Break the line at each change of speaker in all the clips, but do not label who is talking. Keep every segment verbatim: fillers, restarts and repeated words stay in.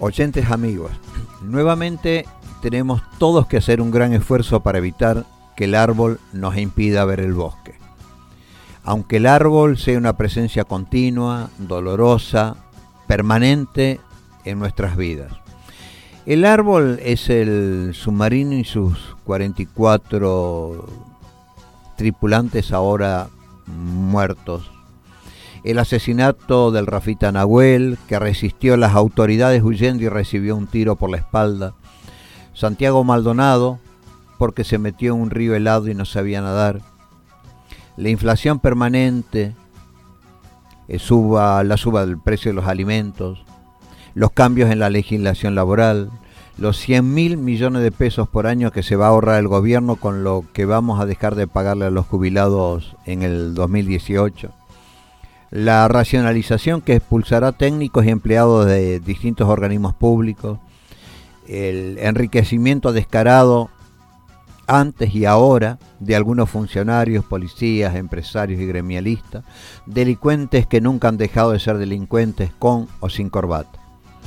Oyentes amigos, nuevamente tenemos todos que hacer un gran esfuerzo para evitar que el árbol nos impida ver el bosque. Aunque el árbol sea una presencia continua, dolorosa, permanente en nuestras vidas. El árbol es el submarino y sus cuarenta y cuatro tripulantes ahora muertos. El asesinato del Rafita Nahuel, que resistió a las autoridades huyendo y recibió un tiro por la espalda. Santiago Maldonado, porque se metió en un río helado y no sabía nadar. La inflación permanente, eh, suba, la suba del precio de los alimentos, los cambios en la legislación laboral, los cien mil millones de pesos por año que se va a ahorrar el gobierno con lo que vamos a dejar de pagarle a los jubilados en el dos mil dieciocho. La racionalización que expulsará técnicos y empleados de distintos organismos públicos, el enriquecimiento descarado antes y ahora de algunos funcionarios, policías, empresarios y gremialistas, delincuentes que nunca han dejado de ser delincuentes con o sin corbata.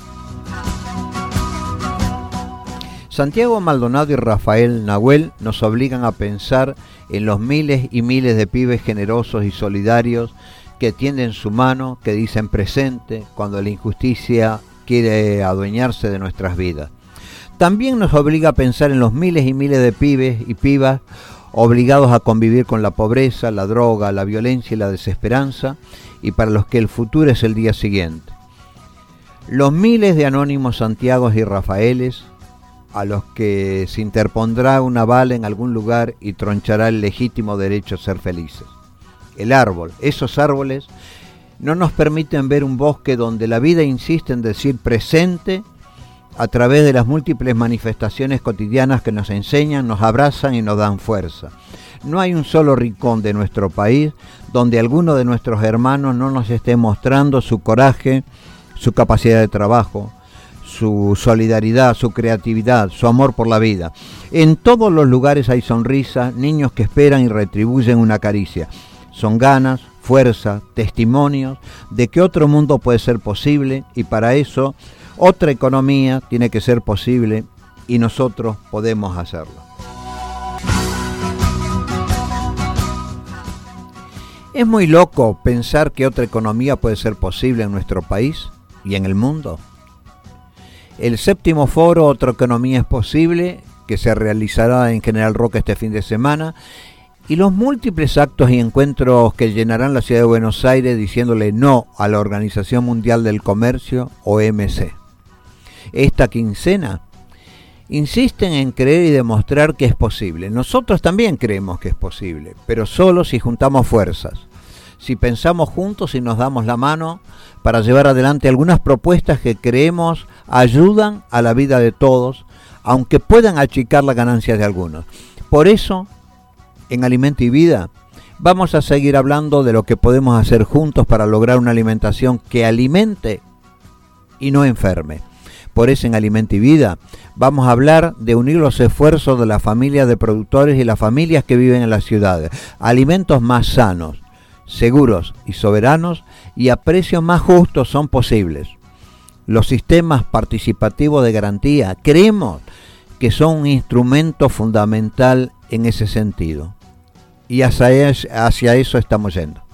Santiago Maldonado y Rafael Nahuel nos obligan a pensar en los miles y miles de pibes generosos y solidarios que tienden su mano, que dicen presente cuando la injusticia quiere adueñarse de nuestras vidas. También nos obliga a pensar en los miles y miles de pibes y pibas obligados a convivir con la pobreza, la droga, la violencia y la desesperanza, y para los que el futuro es el día siguiente. Los miles de anónimos Santiagos y Rafaeles, a los que se interpondrá una bala en algún lugar y tronchará el legítimo derecho a ser felices. El árbol, esos árboles, no nos permiten ver un bosque donde la vida insiste en decir presente a través de las múltiples manifestaciones cotidianas que nos enseñan, nos abrazan y nos dan fuerza. No hay un solo rincón de nuestro país donde alguno de nuestros hermanos no nos esté mostrando su coraje, su capacidad de trabajo, su solidaridad, su creatividad, su amor por la vida. En todos los lugares hay sonrisas, niños que esperan y retribuyen una caricia. Son ganas, fuerza, testimonios de que otro mundo puede ser posible, y para eso otra economía tiene que ser posible y nosotros podemos hacerlo. ¿Es muy loco pensar que otra economía puede ser posible en nuestro país y en el mundo? El séptimo foro Otra Economía es Posible, que se realizará en General Roca este fin de semana, y los múltiples actos y encuentros que llenarán la ciudad de Buenos Aires diciéndole no a la Organización Mundial del Comercio, O M C. Esta quincena insisten en creer y demostrar que es posible. Nosotros también creemos que es posible, pero solo si juntamos fuerzas, si pensamos juntos y nos damos la mano para llevar adelante algunas propuestas que creemos ayudan a la vida de todos, aunque puedan achicar las ganancias de algunos. Por eso, en Alimento y Vida, vamos a seguir hablando de lo que podemos hacer juntos para lograr una alimentación que alimente y no enferme. Por eso en Alimento y Vida vamos a hablar de unir los esfuerzos de las familias de productores y las familias que viven en las ciudades. Alimentos más sanos, seguros y soberanos y a precios más justos son posibles. Los sistemas participativos de garantía creemos que son un instrumento fundamental en ese sentido. Y hacia, hacia eso estamos yendo.